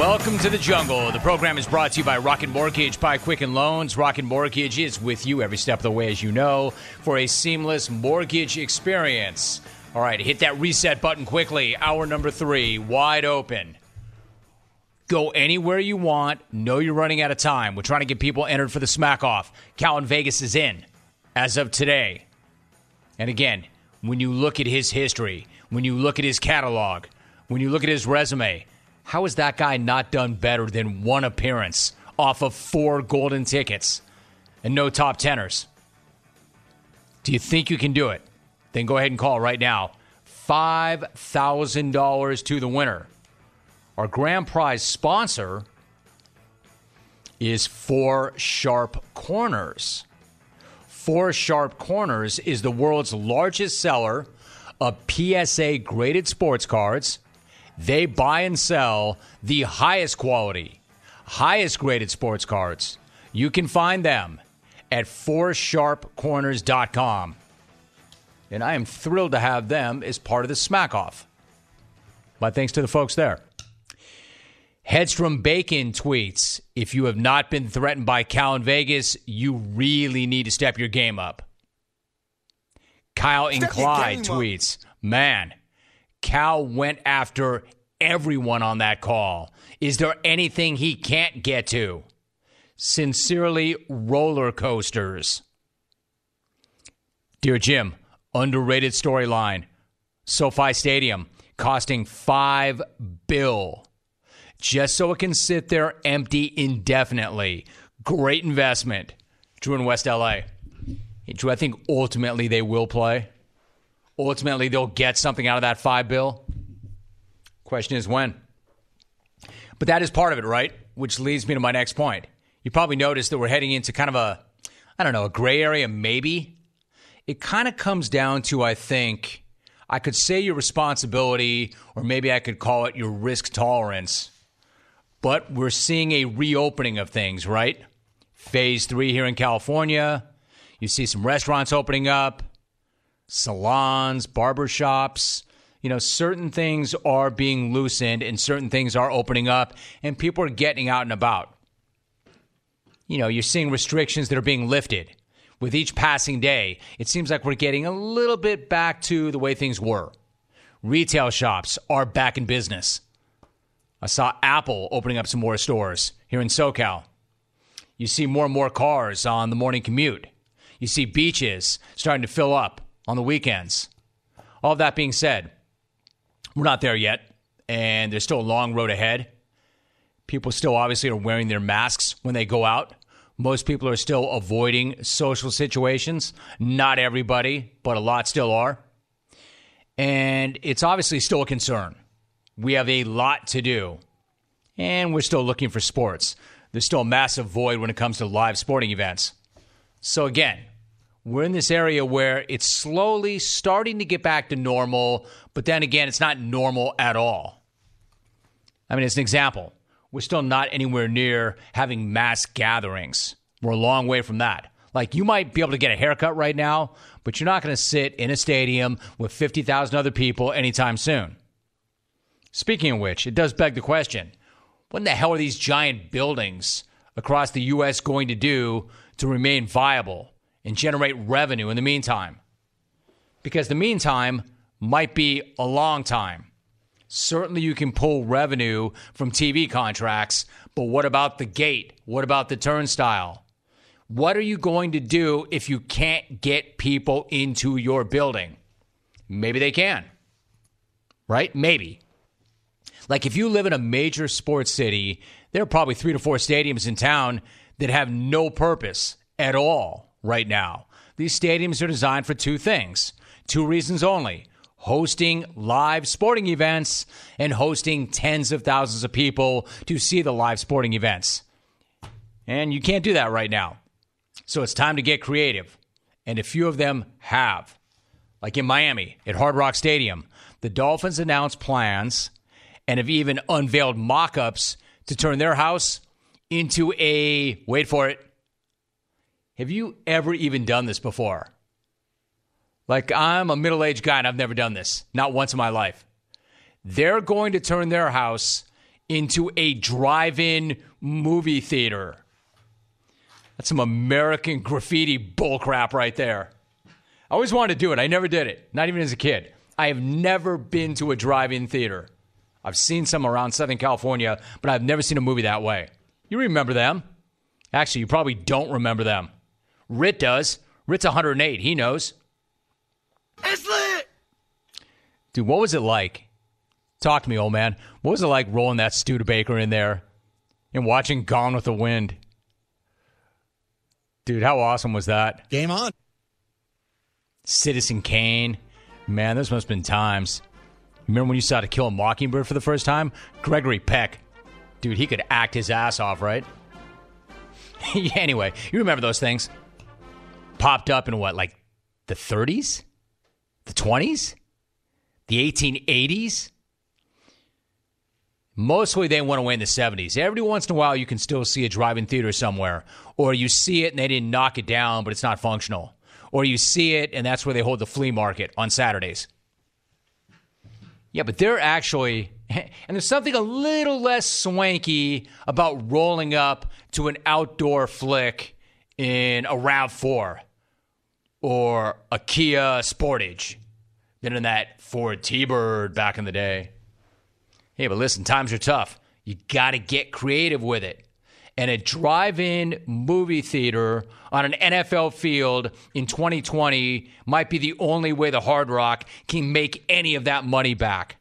Welcome to the jungle. The program is brought to you by Rocket Mortgage by Quicken Loans. Rocket Mortgage is with you every step of the way, as you know, for a seamless mortgage experience. All right, hit that reset button quickly. Hour number 3, wide open. Go anywhere you want. Know you're running out of time. We're trying to get people entered for the Smack Off. Cal in Vegas is in as of today. And again, when you look at his history, when you look at his catalog, when you look at his resume, how has that guy not done better than one appearance off of 4 golden tickets and no top teners? Do you think you can do it? Then go ahead and call right now. $5,000 to the winner. Our grand prize sponsor is 4 Sharp Corners. 4 Sharp Corners is the world's largest seller of PSA-graded sports cards. They buy and sell the highest quality, highest graded sports cards. You can find them at 4sharpcorners.com. And I am thrilled to have them as part of the Smack Off. My thanks to the folks there. Headstrom Bacon tweets, if you have not been threatened by Cal in Vegas, you really need to step your game up. Kyle in Clyde tweets, man, Cal went after everyone on that call. Is there anything he can't get to? Sincerely, Roller Coasters. Dear Jim, underrated storyline. SoFi Stadium costing $5 billion just so it can sit there empty indefinitely. Great investment. Drew in West LA. Hey, Drew, I think ultimately they will play. Ultimately, they'll get something out of that $5 billion. Question is when. But that is part of it, right? Which leads me to my next point. You probably noticed that we're heading into kind of a gray area maybe. It kind of comes down to, I think, I could say your responsibility, or maybe I could call it your risk tolerance. But we're seeing a reopening of things, right? Phase 3 here in California. You see some restaurants opening up. Salons, barbershops, certain things are being loosened and certain things are opening up and people are getting out and about. You're seeing restrictions that are being lifted. With each passing day, it seems like we're getting a little bit back to the way things were. Retail shops are back in business. I saw Apple opening up some more stores here in SoCal. You see more and more cars on the morning commute. You see beaches starting to fill up on the weekends. All of that being said, we're not there yet, and there's still a long road ahead. People still obviously are wearing their masks when they go out. Most people are still avoiding social situations. Not everybody, but a lot still are. And it's obviously still a concern. We have a lot to do, and we're still looking for sports. There's still a massive void when it comes to live sporting events. So again, we're in this area where it's slowly starting to get back to normal, but then again, it's not normal at all. I mean, as an example, we're still not anywhere near having mass gatherings. We're a long way from that. Like, you might be able to get a haircut right now, but you're not going to sit in a stadium with 50,000 other people anytime soon. Speaking of which, it does beg the question, what in the hell are these giant buildings across the U.S. going to do to remain viable and generate revenue in the meantime? Because the meantime might be a long time. Certainly you can pull revenue from TV contracts, but what about the gate? What about the turnstile? What are you going to do if you can't get people into your building? Maybe they can, right? Maybe. Like, if you live in a major sports city, there are probably 3 to 4 stadiums in town that have no purpose at all right now. These stadiums are designed for 2 things, 2 reasons only: hosting live sporting events and hosting tens of thousands of people to see the live sporting events. And you can't do that right now. So it's time to get creative. And a few of them have. Like in Miami at Hard Rock Stadium, the Dolphins announced plans and have even unveiled mock-ups to turn their house into a, wait for it, have you ever even done this before? Like, I'm a middle-aged guy and I've never done this. Not once in my life. They're going to turn their house into a drive-in movie theater. That's some American graffiti bullcrap right there. I always wanted to do it. I never did it, not even as a kid. I have never been to a drive-in theater. I've seen some around Southern California, but I've never seen a movie that way. You remember them. Actually, you probably don't remember them. Rit does. Rit's 108. He knows. It's lit! Dude, what was it like? Talk to me, old man. What was it like rolling that Studebaker in there and watching Gone with the Wind? Dude, how awesome was that? Game on. Citizen Kane. Man, those must have been times. Remember when you saw To Kill a Mockingbird for the first time? Gregory Peck. Dude, he could act his ass off, right? Anyway, you remember those things? Popped up in what, like the 30s? The 20s? The 1880s? Mostly they went away in the 70s. Every once in a while you can still see a drive-in theater somewhere. Or you see it and they didn't knock it down, but it's not functional. Or you see it and that's where they hold the flea market on Saturdays. Yeah, but they're actually, and there's something a little less swanky about rolling up to an outdoor flick in a RAV4 or a Kia Sportage than in that Ford T-Bird back in the day. Hey, but listen, times are tough. You got to get creative with it. And a drive-in movie theater on an NFL field in 2020 might be the only way the Hard Rock can make any of that money back.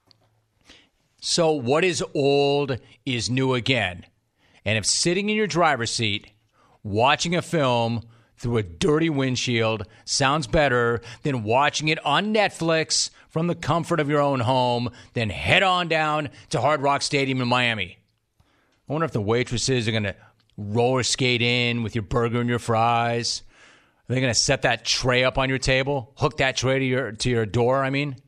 So what is old is new again. And if sitting in your driver's seat, watching a film through a dirty windshield sounds better than watching it on Netflix from the comfort of your own home, then head on down to Hard Rock Stadium in Miami. I wonder if the waitresses are going to roller skate in with your burger and your fries. Are they going to set that tray up on your table? Hook that tray to your door, I mean?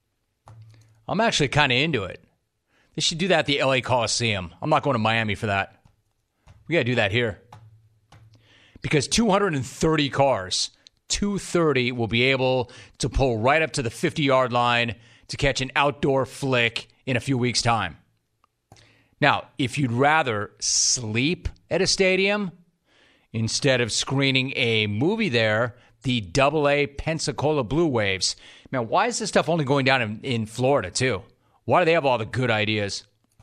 I'm actually kind of into it. They should do that at the LA Coliseum. I'm not going to Miami for that. We got to do that here. Because 230 cars, 230 will be able to pull right up to the 50-yard line to catch an outdoor flick in a few weeks' time. Now, if you'd rather sleep at a stadium instead of screening a movie there, the AA Pensacola Blue Waves. Man, why is this stuff only going down in Florida, too? Why do they have all the good ideas?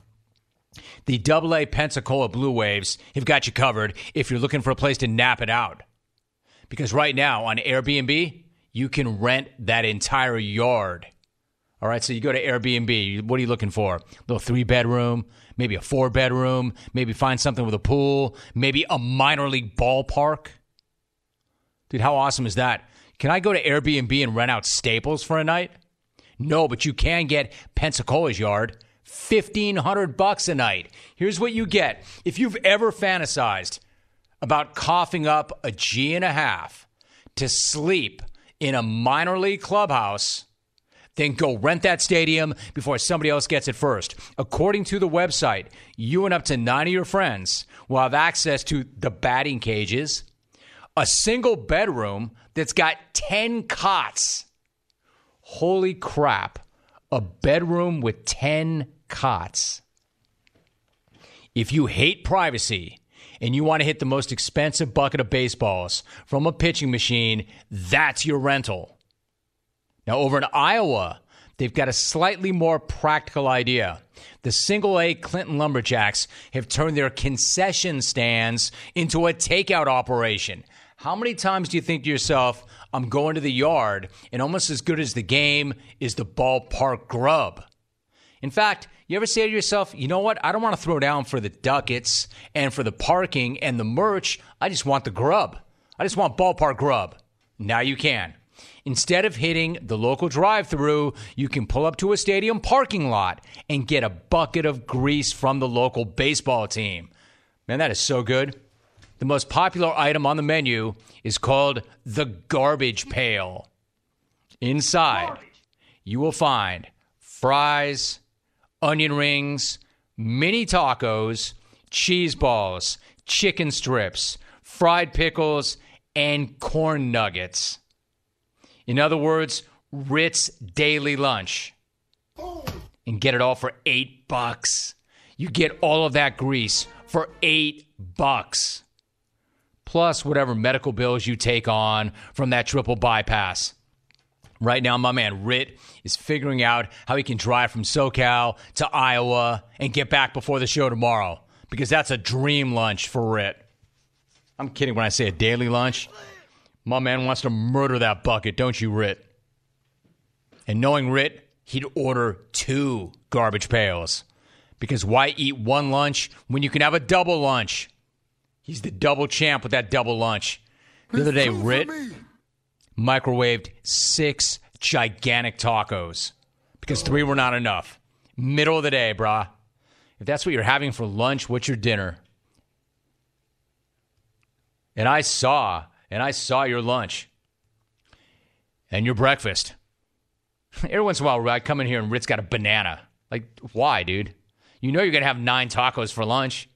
The AA Pensacola Blue Waves have got you covered if you're looking for a place to nap it out. Because right now on Airbnb, you can rent that entire yard. All right, so you go to Airbnb. What are you looking for? A little 3-bedroom, maybe a 4-bedroom, maybe find something with a pool, maybe a minor league ballpark. Dude, how awesome is that? Can I go to Airbnb and rent out Staples for a night? No, but you can get Pensacola's yard. $1,500 a night. Here's what you get. If you've ever fantasized about coughing up a G&a-half to sleep in a minor league clubhouse, then go rent that stadium before somebody else gets it first. According to the website, you and up to 9 of your friends will have access to the batting cages, a single bedroom that's got 10 cots. Holy crap. A bedroom with 10 cots. If you hate privacy and you want to hit the most expensive bucket of baseballs from a pitching machine, that's your rental. Now, over in Iowa, they've got a slightly more practical idea. The Single-A Clinton Lumberjacks have turned their concession stands into a takeout operation. How many times do you think to yourself, I'm going to the yard, and almost as good as the game is the ballpark grub? In fact, you ever say to yourself, you know what? I don't want to throw down for the ducats and for the parking and the merch. I just want the grub. I just want ballpark grub. Now you can. Instead of hitting the local drive-thru, you can pull up to a stadium parking lot and get a bucket of grease from the local baseball team. Man, that is so good. The most popular item on the menu is called the Garbage Pail. Inside, you will find fries, onion rings, mini tacos, cheese balls, chicken strips, fried pickles, and corn nuggets. In other words, Ritz daily lunch. And get it all for $8. You get all of that grease for $8. Plus whatever medical bills you take on from that triple bypass. Right now, my man Rit is figuring out how he can drive from SoCal to Iowa and get back before the show tomorrow, because that's a dream lunch for Rit. I'm kidding when I say a daily lunch. My man wants to murder that bucket, don't you, Rit? And knowing Rit, he'd order 2 garbage pails. Because why eat one lunch when you can have a double lunch? He's the double champ with that double lunch. The other day, Rit microwaved 6 gigantic tacos because 3 were not enough. Middle of the day, brah. If that's what you're having for lunch, what's your dinner? And I saw your lunch and your breakfast. Every once in a while, I come in here and Rit's got a banana. Like, why, dude? You know you're going to have 9 tacos for lunch.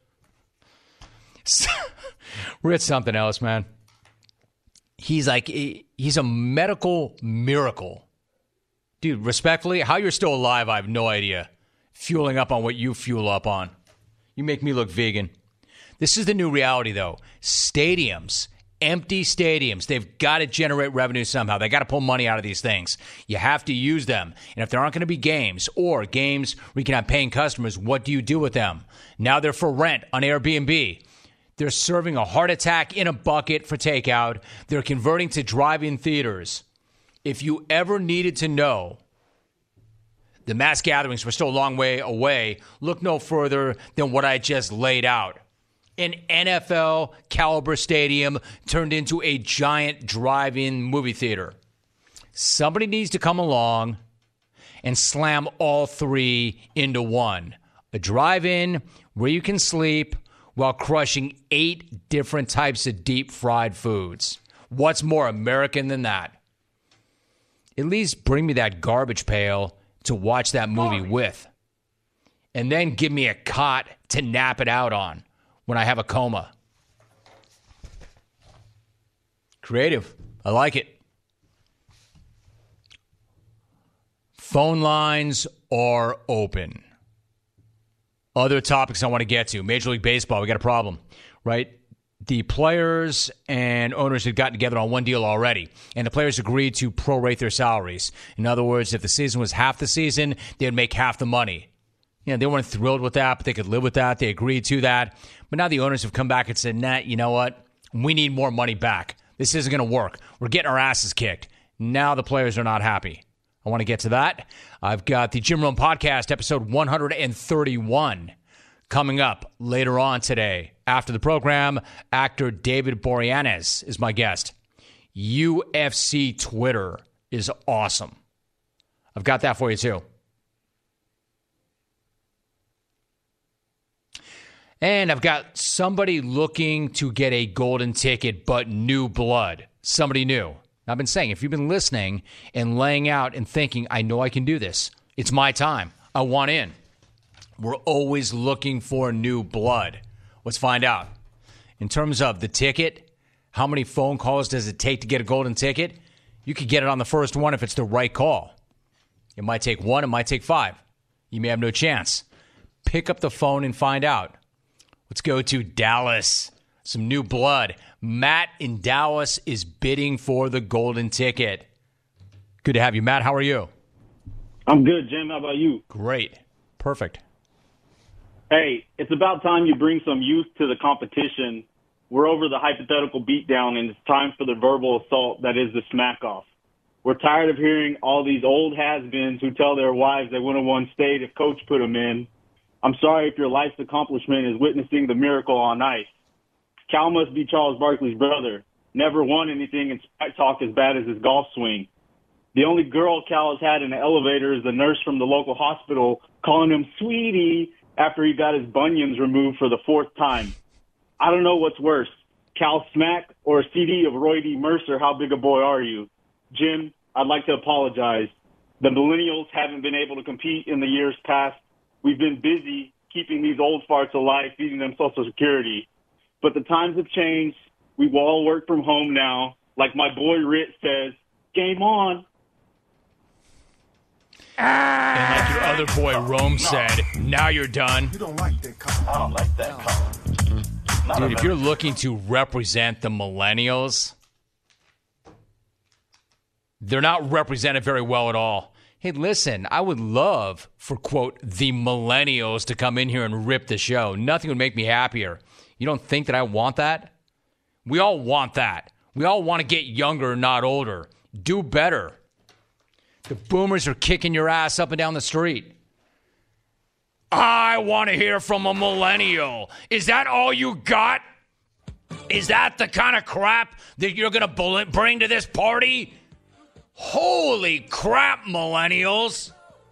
Rit's something else, man. He's a medical miracle. Dude, respectfully, how you're still alive, I have no idea. Fueling up on what you fuel up on. You make me look vegan. This is the new reality, though. Stadiums, empty stadiums, they've got to generate revenue somehow. They got to pull money out of these things. You have to use them. And if there aren't going to be games or games where you can have paying customers, what do you do with them? Now they're for rent on Airbnb. They're serving a heart attack in a bucket for takeout. They're converting to drive-in theaters. If you ever needed to know the mass gatherings were still a long way away, look no further than what I just laid out. An NFL caliber stadium turned into a giant drive-in movie theater. Somebody needs to come along and slam all 3 into one. A drive-in where you can sleep while crushing 8 different types of deep-fried foods. What's more American than that? At least bring me that garbage pail to watch that movie with. And then give me a cot to nap it out on when I have a coma. Creative. I like it. Phone lines are open. Other topics I want to get to. Major League Baseball, we got a problem, right? The players and owners had gotten together on one deal already, and the players agreed to prorate their salaries. In other words, if the season was half the season, they would make half the money. You know, they weren't thrilled with that, but they could live with that. They agreed to that. But now the owners have come back and said, nah, you know what? We need more money back. This isn't going to work. We're getting our asses kicked. Now the players are not happy. I want to get to that. I've got the Jim Rome Podcast, episode 131, coming up later on today. After the program, actor David Boreanaz is my guest. UFC Twitter is awesome. I've got that for you, too. And I've got somebody looking to get a golden ticket, but new blood. Somebody new. I've been saying, if you've been listening and laying out and thinking, I know I can do this. It's my time. I want in. We're always looking for new blood. Let's find out. In terms of the ticket, how many phone calls does it take to get a golden ticket? You could get it on the first one if it's the right call. It might take 1, it might take 5. You may have no chance. Pick up the phone and find out. Let's go to Dallas. Some new blood. Matt in Dallas is bidding for the golden ticket. Good to have you, Matt. How are you? I'm good, Jim. How about you? Great. Perfect. Hey, it's about time you bring some youth to the competition. We're over the hypothetical beatdown, and it's time for the verbal assault that is the smack-off. We're tired of hearing all these old has-beens who tell their wives they would have won state if Coach put them in. I'm sorry if your life's accomplishment is witnessing the miracle on ice. Cal must be Charles Barkley's brother. Never won anything in smack talk as bad as his golf swing. The only girl Cal has had in the elevator is the nurse from the local hospital calling him sweetie after he got his bunions removed for the 4th time. I don't know what's worse, Cal smack or a CD of Roy D. Mercer, How Big a Boy Are You? Jim, I'd like to apologize. The millennials haven't been able to compete in the years past. We've been busy keeping these old farts alive, feeding them Social Security. But the times have changed. We will all work from home now. Like my boy Rit says, game on. And like your Weather boy Rome said, now you're done. You don't like that color. I don't like that color. Dude, if you're looking to represent the millennials, they're not represented very well at all. Hey, listen, I would love for, quote, the millennials to come in here and rip the show. Nothing would make me happier. You don't think that I want that? We all want that. We all want to get younger, not older. Do better. The boomers are kicking your ass up and down the street. I want to hear from a millennial. Is that all you got? Is that the kind of crap that you're going to bring to this party? Holy crap, millennials.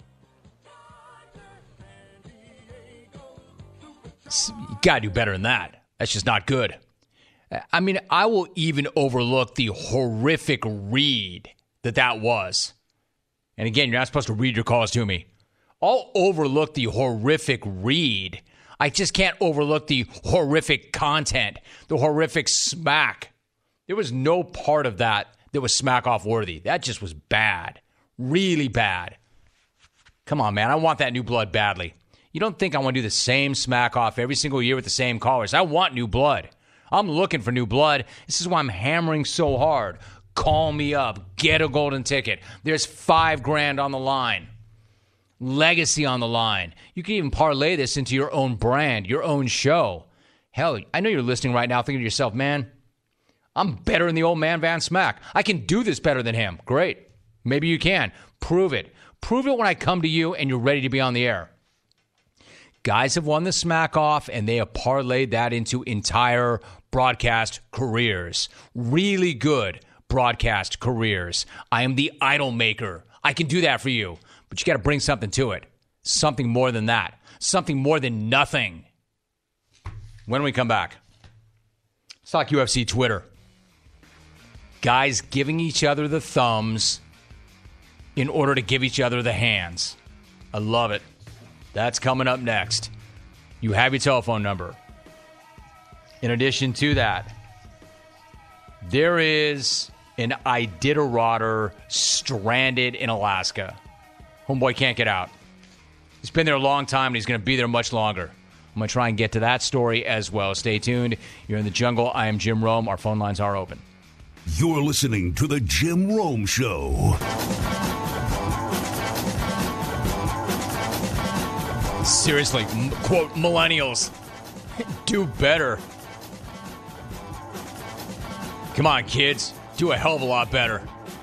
You got to do better than that. That's just not good. I mean, I will even overlook the horrific read that was. And again, you're not supposed to read your calls to me. I'll overlook the horrific read. I just can't overlook the horrific content, the horrific smack. There was no part of that was smack off worthy. That just was bad. Really bad. Come on, man. I want that new blood badly. You don't think I want to do the same smack off every single year with the same callers. I want new blood. I'm looking for new blood. This is why I'm hammering so hard. Call me up. Get a golden ticket. There's $5,000 on the line. Legacy on the line. You can even parlay this into your own brand, your own show. Hell, I know you're listening right now thinking to yourself, man, I'm better than the old man Van Smack. I can do this better than him. Great. Maybe you can. Prove it. Prove it when I come to you and you're ready to be on the air. Guys have won the smack off and they have parlayed that into entire broadcast careers. Really good broadcast careers. I am the idol maker. I can do that for you. But you got to bring something to it. Something more than that. Something more than nothing. When we come back, let's talk UFC Twitter. Guys giving each other the thumbs in order to give each other the hands. I love it. That's coming up next. You have your telephone number. In addition to that, there is an Iditarod stranded in Alaska. Homeboy can't get out. He's been there a long time, and he's going to be there much longer. I'm going to try and get to that story as well. Stay tuned. You're in the jungle. I am Jim Rome. Our phone lines are open. You're listening to The Jim Rome Show. Seriously, quote, millennials, do better. Come on, kids. Do a hell of a lot better.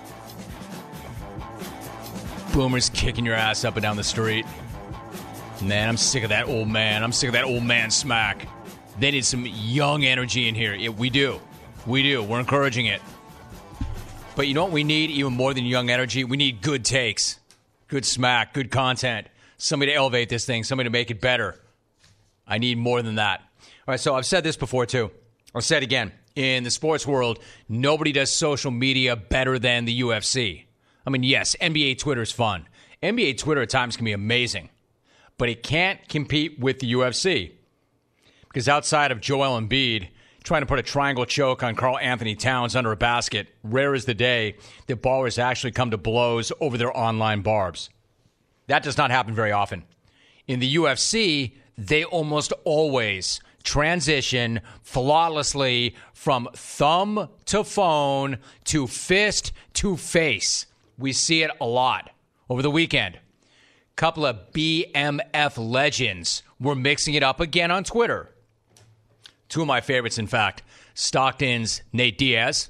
Boomers kicking your ass up and down the street. Man, I'm sick of that old man. I'm sick of that old man smack. They need some young energy in here. Yeah, we do. We do. We're encouraging it. But you know what we need even more than young energy? We need good takes, good smack, good content. Somebody to elevate this thing, somebody to make it better. I need more than that. All right, so I've said this before, too. I'll say it again. In the sports world, nobody does social media better than the UFC. I mean, yes, NBA Twitter is fun. NBA Twitter at times can be amazing. But it can't compete with the UFC. Because outside of Joel Embiid trying to put a triangle choke on Karl Anthony Towns under a basket, rare is the day that ballers actually come to blows over their online barbs. That does not happen very often. In the UFC, they almost always transition flawlessly from thumb to phone to fist to face. We see it a lot. Over the weekend, a couple of BMF legends were mixing it up again on Twitter. Two of my favorites, in fact, Stockton's Nate Diaz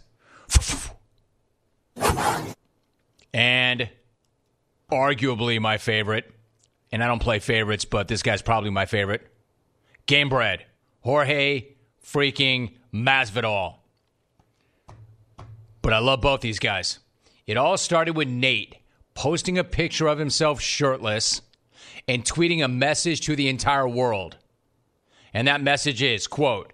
and arguably my favorite, and I don't play favorites, but this guy's probably my favorite, Game Bread, Jorge freaking Masvidal. But I love both these guys. It all started with Nate posting a picture of himself shirtless and tweeting a message to the entire world. And that message is, quote,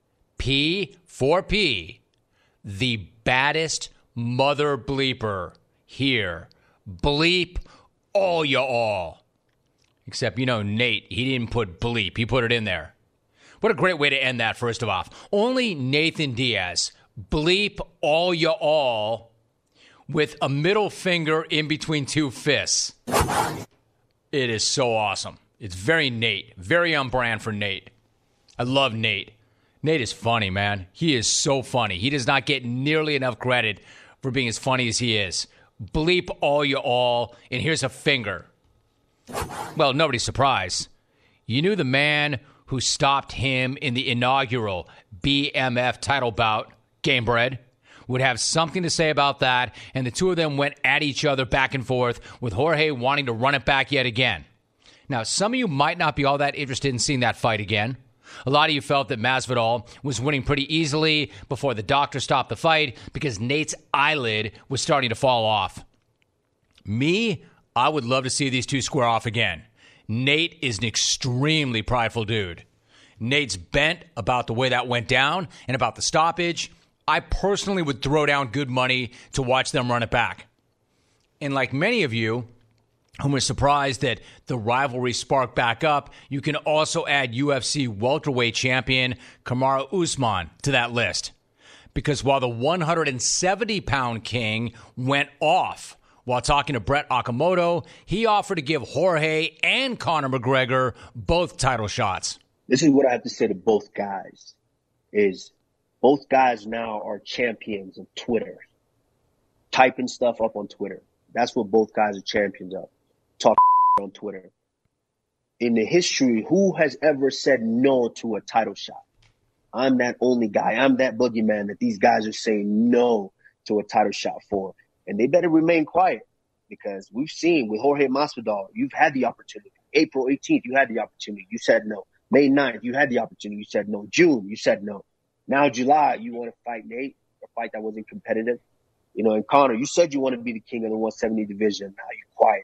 P4P, the baddest mother bleeper here. Bleep all y'all. Except, you know, Nate, he didn't put bleep. He put it in there. What a great way to end that, first of all. Only Nathan Diaz, bleep all y'all with a middle finger in between two fists. It is so awesome. It's very Nate, very on brand for Nate. I love Nate. Nate is funny, man. He is so funny. He does not get nearly enough credit for being as funny as he is. Bleep all you all, and here's a finger. Well, nobody's surprised. You knew the man who stopped him in the inaugural BMF title bout, Gamebred, would have something to say about that, and the two of them went at each other back and forth, with Jorge wanting to run it back yet again. Now, some of you might not be all that interested in seeing that fight again. A lot of you felt that Masvidal was winning pretty easily before the doctor stopped the fight because Nate's eyelid was starting to fall off. Me, I would love to see these two square off again. Nate is an extremely prideful dude. Nate's bent about the way that went down and about the stoppage. I personally would throw down good money to watch them run it back. And like many of you who were surprised that the rivalry sparked back up, you can also add UFC welterweight champion Kamaru Usman to that list. Because while the 170-pound king went off while talking to Brett Okamoto, he offered to give Jorge and Conor McGregor both title shots. This is what I have to say to both guys, is both guys now are champions of Twitter. Typing stuff up on Twitter. That's what both guys are champions of. Talk on Twitter. In the history, who has ever said no to a title shot? I'm that only guy. I'm that boogeyman that these guys are saying no to a title shot for. And they better remain quiet, because we've seen with Jorge Masvidal, you've had the opportunity. April 18th, you had the opportunity. You said no. May 9th, you had the opportunity. You said no. June, you said no. Now July, you want to fight Nate, a fight that wasn't competitive. And Conor, you said you wanted to be the king of the 170 division. Now you're quiet.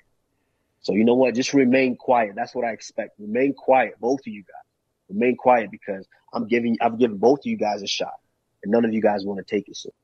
So you know what? Just remain quiet. That's what I expect. Remain quiet, both of you guys. Remain quiet, because I've given both of you guys a shot, and none of you guys want to take it. So.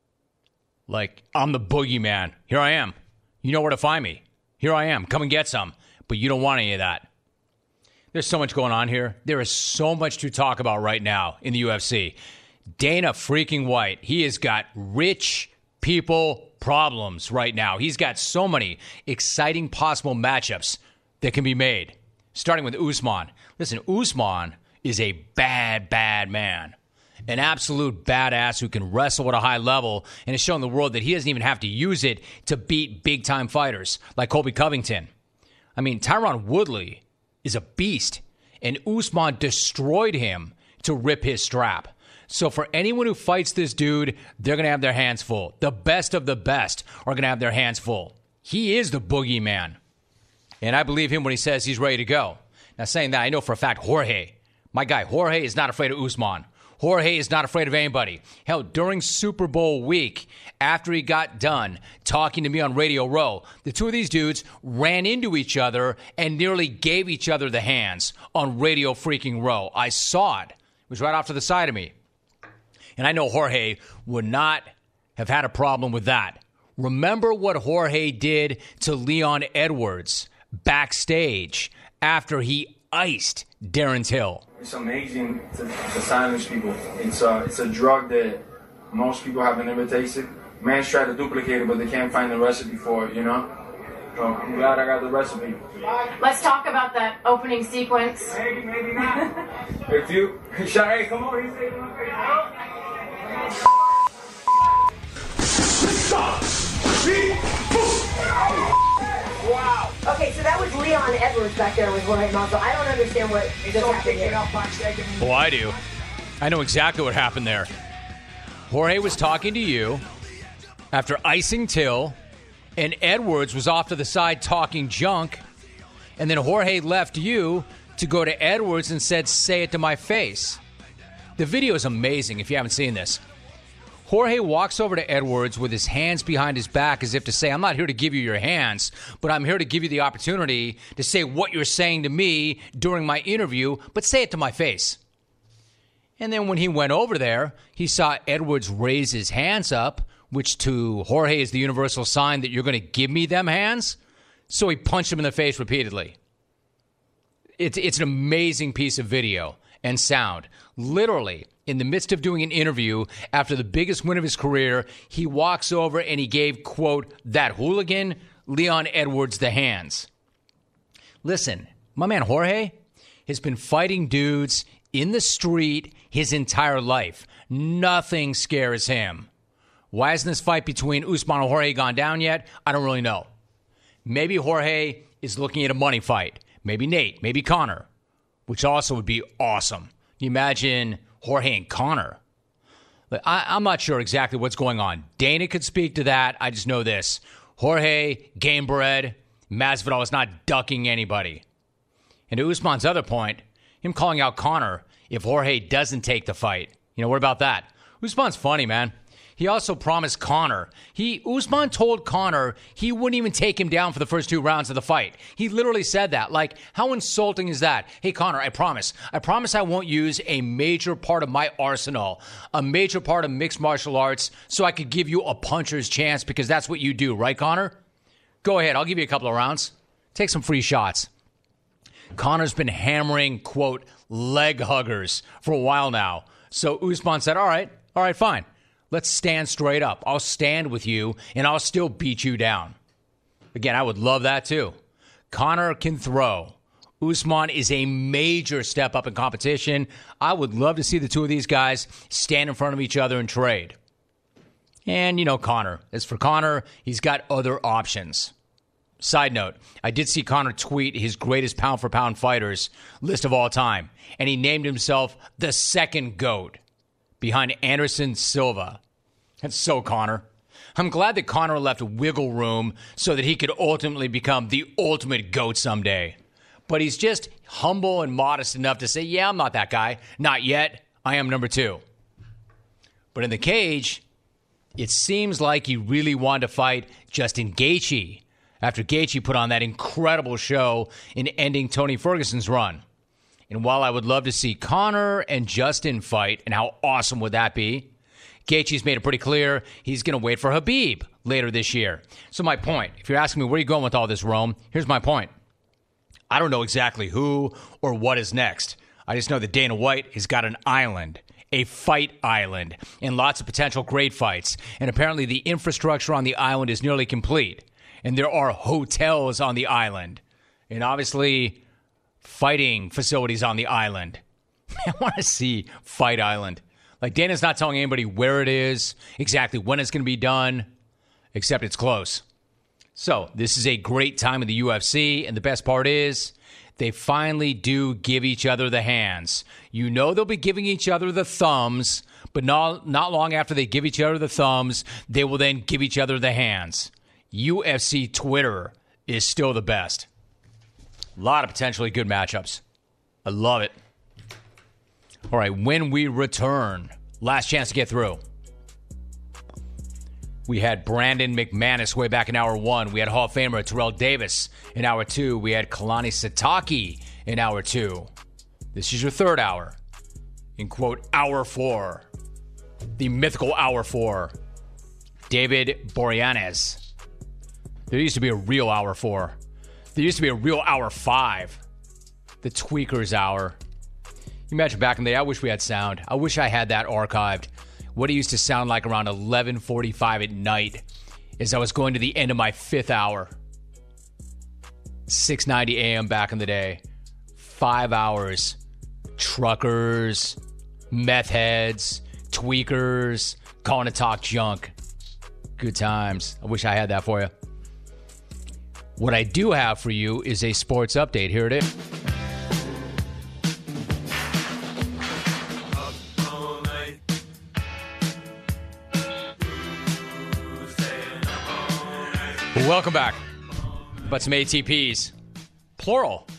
Like, I'm the boogeyman. Here I am. You know where to find me. Here I am. Come and get some. But you don't want any of that. There's so much going on here. There is so much to talk about right now in the UFC. Dana freaking White, he has got rich people problems right now. He's got so many exciting possible matchups that can be made, starting with Usman. Listen, Usman is a bad, bad man. An absolute badass who can wrestle at a high level and has shown the world that he doesn't even have to use it to beat big-time fighters like Colby Covington. I mean, Tyron Woodley is a beast, and Usman destroyed him to rip his strap. So for anyone who fights this dude, they're going to have their hands full. The best of the best are going to have their hands full. He is the boogeyman. And I believe him when he says he's ready to go. Now, saying that, I know for a fact Jorge, my guy, Jorge is not afraid of Usman. Jorge is not afraid of anybody. Hell, during Super Bowl week, after he got done talking to me on Radio Row, the two of these dudes ran into each other and nearly gave each other the hands on Radio freaking Row. I saw it. It was right off to the side of me. And I know Jorge would not have had a problem with that. Remember what Jorge did to Leon Edwards backstage after he iced Darren Till. It's amazing to silence people. It's a drug that most people have never tasted. Man's try to duplicate it, but they can't find the recipe for it, So I'm glad I got the recipe. Let's talk about that opening sequence. Maybe not. If you, hey, come on, he's taking my face. Wow. Okay, so that was Leon Edwards back there with Jorge Masvidal. I don't understand what just happened here. Oh, I do. I know exactly what happened there. Jorge was talking to you after icing Till, and Edwards was off to the side talking junk, and then Jorge left you to go to Edwards and said, "Say it to my face." The video is amazing if you haven't seen this. Jorge walks over to Edwards with his hands behind his back as if to say, I'm not here to give you your hands, but I'm here to give you the opportunity to say what you're saying to me during my interview, but say it to my face. And then when he went over there, he saw Edwards raise his hands up, which to Jorge is the universal sign that you're going to give me them hands. So he punched him in the face repeatedly. It's an amazing piece of video and sound. Literally, in the midst of doing an interview after the biggest win of his career, he walks over and he gave, quote, that hooligan, Leon Edwards, the hands. Listen, my man Jorge has been fighting dudes in the street his entire life. Nothing scares him. Why hasn't this fight between Usman and Jorge gone down yet? I don't really know. Maybe Jorge is looking at a money fight. Maybe Nate. Maybe Conor, which also would be awesome. Can you imagine Jorge and Conor? I'm not sure exactly what's going on. Dana could speak to that. I just know this. Jorge, game bred, Masvidal is not ducking anybody. And to Usman's other point, him calling out Conor if Jorge doesn't take the fight. You know, what about that? Usman's funny, man. He also promised Conor. Usman told Conor he wouldn't even take him down for the first 2 rounds of the fight. He literally said that. Like, how insulting is that? Hey, Conor, I promise I won't use a major part of my arsenal, a major part of mixed martial arts, so I could give you a puncher's chance because that's what you do, right, Conor? Go ahead. I'll give you a couple of rounds. Take some free shots. Conor's been hammering, quote, leg huggers for a while now. So Usman said, all right, fine. Let's stand straight up. I'll stand with you, and I'll still beat you down. Again, I would love that too. Conor can throw. Usman is a major step up in competition. I would love to see the two of these guys stand in front of each other and trade. And, you know, Conor. As for Conor, he's got other options. Side note, I did see Conor tweet his greatest pound-for-pound fighters list of all time, and he named himself the second GOAT, behind Anderson Silva. That's so Conor. I'm glad that Conor left wiggle room so that he could ultimately become the ultimate GOAT someday. But he's just humble and modest enough to say, yeah, I'm not that guy. Not yet. I am number 2. But in the cage, it seems like he really wanted to fight Justin Gaethje after Gaethje put on that incredible show in ending Tony Ferguson's run. And while I would love to see Conor and Justin fight, and how awesome would that be, Gaethje's made it pretty clear he's going to wait for Khabib later this year. So my point, if you're asking me where are you going with all this, Rome, here's my point. I don't know exactly who or what is next. I just know that Dana White has got an island, a fight island, and lots of potential great fights. And apparently the infrastructure on the island is nearly complete. And there are hotels on the island. And obviously fighting facilities on the island. I want to see Fight Island. Like, Dana's not telling anybody where it is, exactly when it's going to be done, except it's close. So this is a great time in the UFC, and the best part is they finally do give each other the hands. You know they'll be giving each other the thumbs, but not long after they give each other the thumbs, they will then give each other the hands. UFC Twitter is still the best. A lot of potentially good matchups. I love it. All right, when we return, last chance to get through. We had Brandon McManus way back in hour 1. We had Hall of Famer Terrell Davis in hour 2. We had Kalani Sitake in hour 2. This is your third hour. In quote, hour 4. The mythical hour 4. David Boreanaz. There used to be a real hour 4. There used to be a real hour 5. The Tweakers hour. You imagine back in the day, I wish we had sound. I wish I had that archived. What it used to sound like around 11:45 at night as I was going to the end of my 5th hour. 6:90 a.m. back in the day. 5 hours. Truckers, meth heads, tweakers, calling to talk junk. Good times. I wish I had that for you. What I do have for you is a sports update. Here it is. Welcome back. But some ATPs. Plural.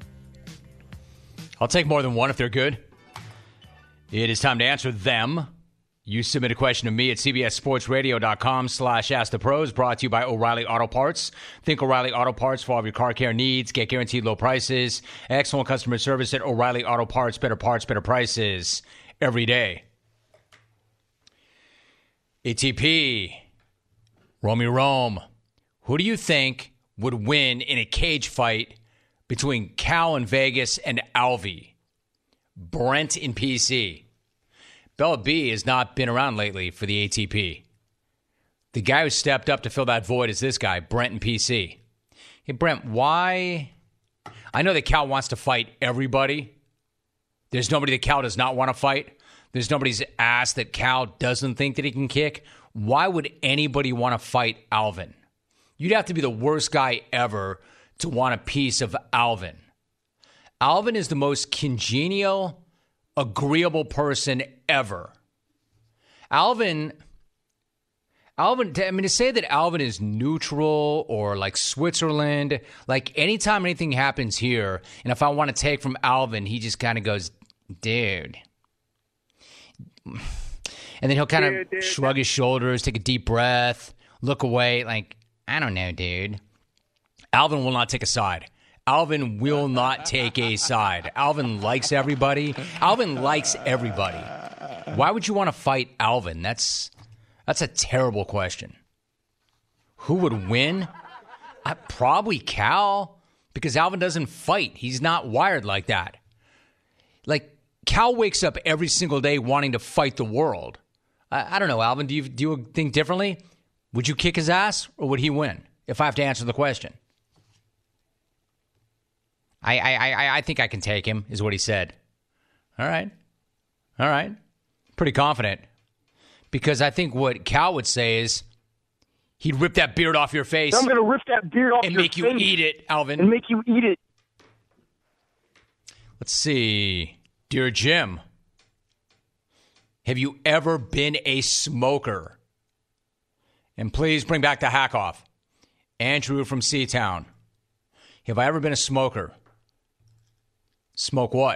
I'll take more than one if they're good. It is time to answer them. You submit a question to me at cbssportsradio.com/askthepros, brought to you by O'Reilly Auto Parts. Think O'Reilly Auto Parts for all of your car care needs. Get guaranteed low prices. Excellent customer service at O'Reilly Auto Parts. Better parts, better prices every day. ATP. Romy Rome. Who do you think would win in a cage fight between Cal in Vegas and Alvey? Brent in PC. Bella B has not been around lately for the ATP. The guy who stepped up to fill that void is this guy, Brent in PC. Hey, Brent, why? I know that Cal wants to fight everybody. There's nobody that Cal does not want to fight. There's nobody's ass that Cal doesn't think that he can kick. Why would anybody want to fight Alvin? You'd have to be the worst guy ever to want a piece of Alvin. Alvin is the most congenial, agreeable person ever. Alvin, I mean, to say that Alvin is neutral or like Switzerland, like anytime anything happens here, and if I want to take from Alvin, he just kind of goes, dude. And then he'll kind of shrug his shoulders, take a deep breath, look away, like, I don't know, dude. Alvin will not take a side. Alvin will not take a side. Alvin likes everybody. Alvin likes everybody. Why would you want to fight Alvin? That's a terrible question. Who would win? Probably Cal, because Alvin doesn't fight. He's not wired like that. Like, Cal wakes up every single day wanting to fight the world. I don't know, Alvin, do you think differently? Would you kick his ass, or would he win, if I have to answer the question? I think I can take him, is what he said. All right. Pretty confident. Because I think what Cal would say is, he'd rip that beard off your face. I'm going to rip that beard off and your make you face eat it, Alvin. And make you eat it. Let's see. Dear Jim, have you ever been a smoker? And please bring back the hack off. Andrew from Seatown. Have I ever been a smoker? Smoke what?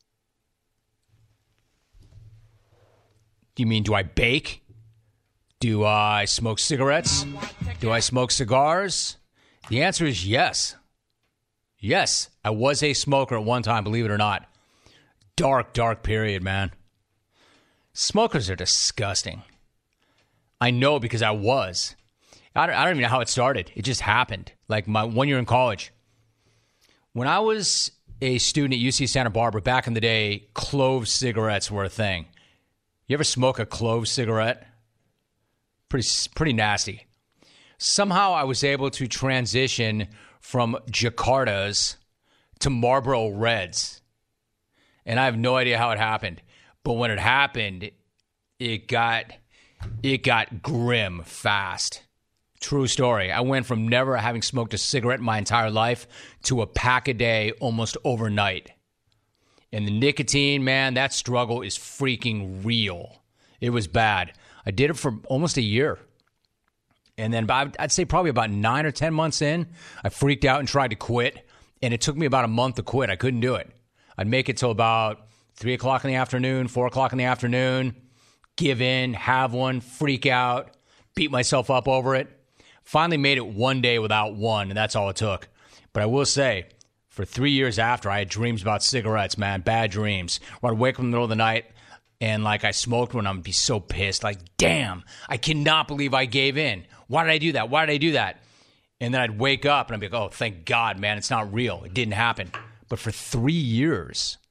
Do you mean, do I bake? Do I smoke cigarettes? Do I smoke cigars? The answer is yes. Yes, I was a smoker at one time, believe it or not. Dark period, man. Smokers are disgusting. I know because I was. I don't even know how it started. It just happened. Like my 1 year in college. When I was a student at UC Santa Barbara, back in the day, clove cigarettes were a thing. You ever smoke a clove cigarette? Pretty nasty. Somehow I was able to transition from Jakartas to Marlboro Reds. And I have no idea how it happened. But when it happened, it got grim fast. True story. I went from never having smoked a cigarette in my entire life to a pack a day almost overnight. And the nicotine, man, that struggle is freaking real. It was bad. I did it for almost a year. And then I'd say probably about 9 or 10 months in, I freaked out and tried to quit. And it took me about a month to quit. I couldn't do it. I'd make it till about 3 o'clock in the afternoon, 4 o'clock in the afternoon, give in, have one, freak out, beat myself up over it. Finally made it one day without one, and that's all it took. But I will say, for 3 years after, I had dreams about cigarettes, man, bad dreams. Where I'd wake up in the middle of the night, and like I smoked one, I'd be so pissed. Like, damn, I cannot believe I gave in. Why did I do that? Why did I do that? And then I'd wake up, and I'd be like, oh, thank God, man, it's not real. It didn't happen. But for 3 years.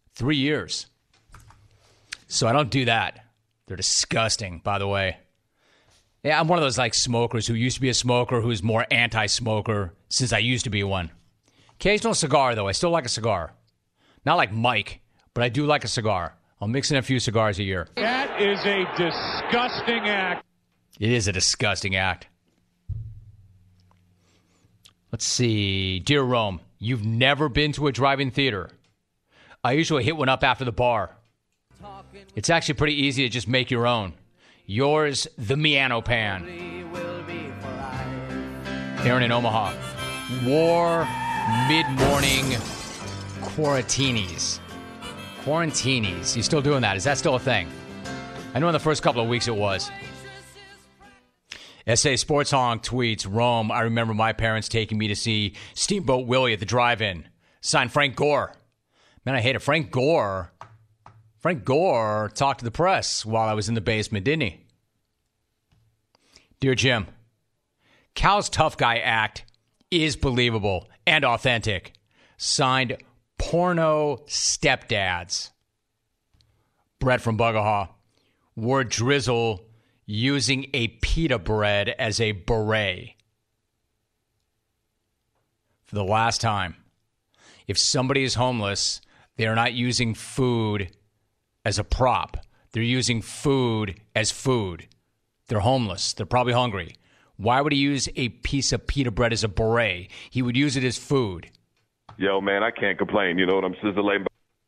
So I don't do that. They're disgusting, by the way. Yeah, I'm one of those like smokers who used to be a smoker who's more anti-smoker since I used to be one. Occasional cigar, though. I still like a cigar. Not like Mike, but I do like a cigar. I'll mix in a few cigars a year. That is a disgusting act. It is a disgusting act. Let's see. Dear Rome, you've never been to a drive-in theater. I usually hit one up after the bar. It's actually pretty easy to just make your own. Yours, the Miano Pan. Aaron in Omaha. War mid-morning quarantinis. Quarantinis. You still doing that? Is that still a thing? I know in the first couple of weeks it was. SA Sports Honk tweets, Rome, I remember my parents taking me to see Steamboat Willie at the drive-in. Signed Frank Gore. Man, I hate it. Frank Gore talked to the press while I was in the basement, didn't he? Dear Jim, Cal's tough guy act is believable and authentic. Signed Porno Stepdads. Brett from Bugahaw. Wore drizzle using a pita bread as a beret. For the last time. If somebody is homeless, they are not using food as a prop. They're using food as food. They're homeless. They're probably hungry. Why would he use a piece of pita bread as a beret? He would use it as food. Yo, man, I can't complain. You know what I'm sizzling?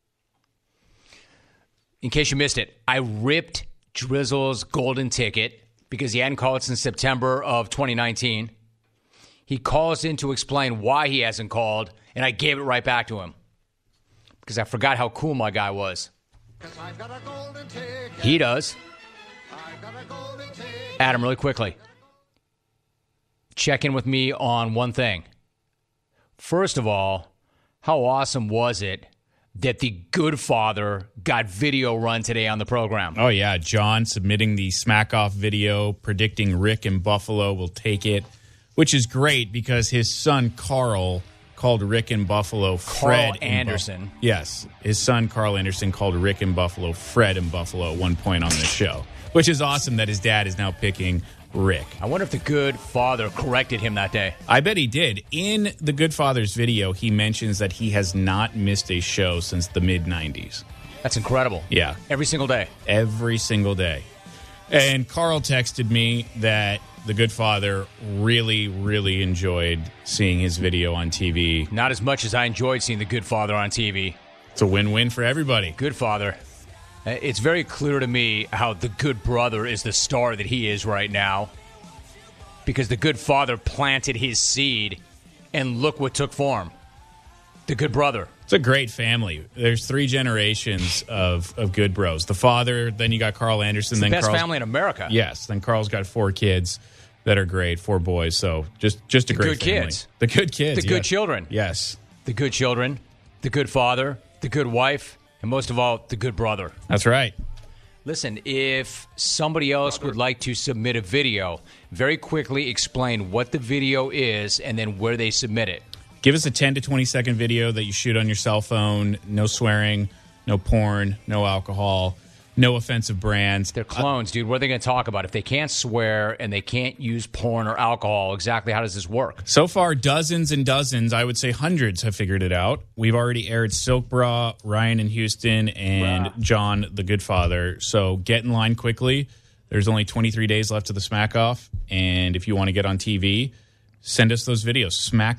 In case you missed it, I ripped Drizzle's golden ticket because he hadn't called since September of 2019. He calls in to explain why he hasn't called, and I gave it right back to him because I forgot how cool my guy was. He does. Adam, really quickly, check in with me on one thing. First of all, how awesome was it that the Good Father got video run today on the program? Oh, yeah. John submitting the Smack Off video, predicting Rick in Buffalo will take it, which is great because his son, Carl, called Rick in Buffalo Fred Anderson. Yes. His son, Carl Anderson, called Rick in Buffalo Fred in Buffalo at one point on this show, which is awesome that his dad is now picking Rick. I wonder if the Good Father corrected him that day. I bet he did. In the Good Father's video, he mentions that he has not missed a show since the mid-90s. That's incredible. Yeah. Every single day. Every single day. And Carl texted me that the Good Father really, really enjoyed seeing his video on TV. Not as much as I enjoyed seeing the Good Father on TV. It's a win-win for everybody. Good Father. It's very clear to me how the Good Brother is the star that he is right now because the Good Father planted his seed, and look what took form. The Good Brother. It's a great family. There's 3 generations of Good Bros. The father, then you got Carl Anderson. It's then the best Carl's, family in America. Yes. Then Carl's got 4 kids that are great, 4 boys. So just a great good family. Kids. The good kids. The good children. Yes. The good children. The good father. The good wife. And most of all, the Good Brother. That's right. Listen, if somebody else would like to submit a video, very quickly explain what the video is and then where they submit it. Give us a 10 to 20-second video that you shoot on your cell phone. No swearing, no porn, no alcohol, no offensive brands. They're clones, dude. What are they going to talk about? If they can't swear and they can't use porn or alcohol, exactly how does this work? So far, dozens and dozens, I would say hundreds, have figured it out. We've already aired Silk Bra, Ryan in Houston, and John, the Good Father. So get in line quickly. There's only 23 days left of the Smack Off. And if you want to get on TV, send us those videos.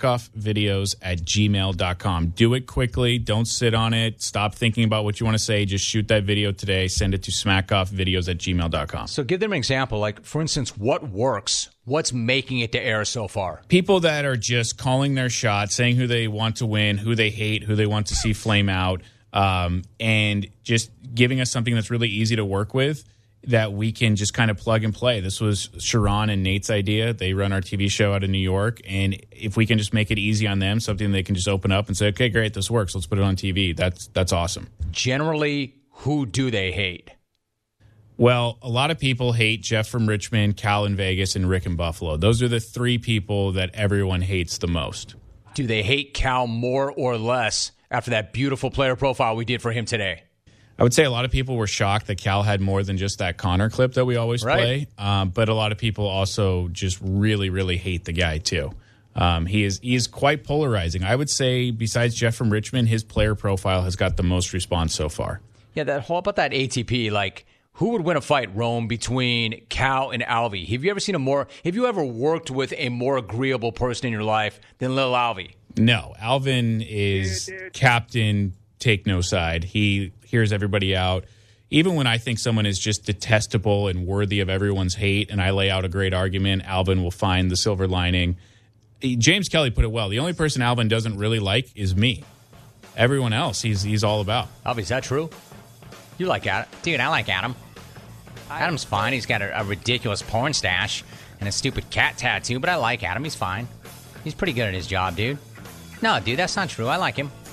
smackoffvideos@gmail.com. Do it quickly. Don't sit on it. Stop thinking about what you want to say. Just shoot that video today. Send it to smackoffvideos@gmail.com. So give them an example. Like, for instance, what works? What's making it to air so far? People that are just calling their shot, saying who they want to win, who they hate, who they want to see flame out, and just giving us something that's really easy to work with that we can just kind of plug and play. This was Sharon and Nate's idea. They run our TV show out of New York, and if we can just make it easy on them, something they can just open up and say, okay, great, this works. Let's put it on TV. That's awesome. Generally, who do they hate? Well, a lot of people hate Jeff from Richmond, Cal in Vegas, and Rick in Buffalo. Those are the 3 people that everyone hates the most. Do they hate Cal more or less after that beautiful player profile we did for him today? I would say a lot of people were shocked that Cal had more than just that Connor clip that we always play. But a lot of people also just really, really hate the guy, too. He is quite polarizing. I would say, besides Jeff from Richmond, his player profile has got the most response so far. Yeah, that whole about that ATP, like, who would win a fight, Rome, between Cal and Alvy? Have you ever worked with a more agreeable person in your life than Lil Alvy? No. Alvin is captain, take no side. He hears everybody out. Even when I think someone is just detestable and worthy of everyone's hate, and I lay out a great argument, Alvin will find the silver lining. James Kelly put it well. The only person Alvin doesn't really like is me. Everyone else, he's all about. Alvy, is that true? You like Adam? Dude, I like Adam. Adam's fine. He's got a ridiculous porn stash and a stupid cat tattoo, but I like Adam. He's fine. He's pretty good at his job, dude. No, dude, that's not true. I like him.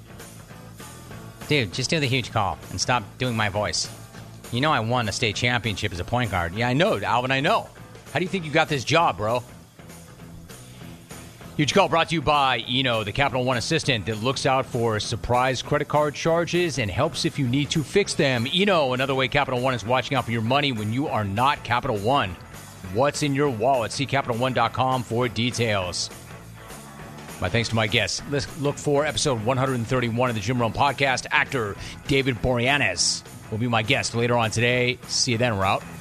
Dude, just do the huge call and stop doing my voice. You know I won a state championship as a point guard. Yeah, I know, Alvin, I know. How do you think you got this job, bro? Huge call brought to you by Eno, the Capital One assistant that looks out for surprise credit card charges and helps if you need to fix them. Eno, another way Capital One is watching out for your money when you are not Capital One. What's in your wallet? See CapitalOne.com for details. My thanks to my guests. Let's look for episode 131 of the Jim Rome podcast. Actor David Boreanaz will be my guest later on today. See you then. We're out.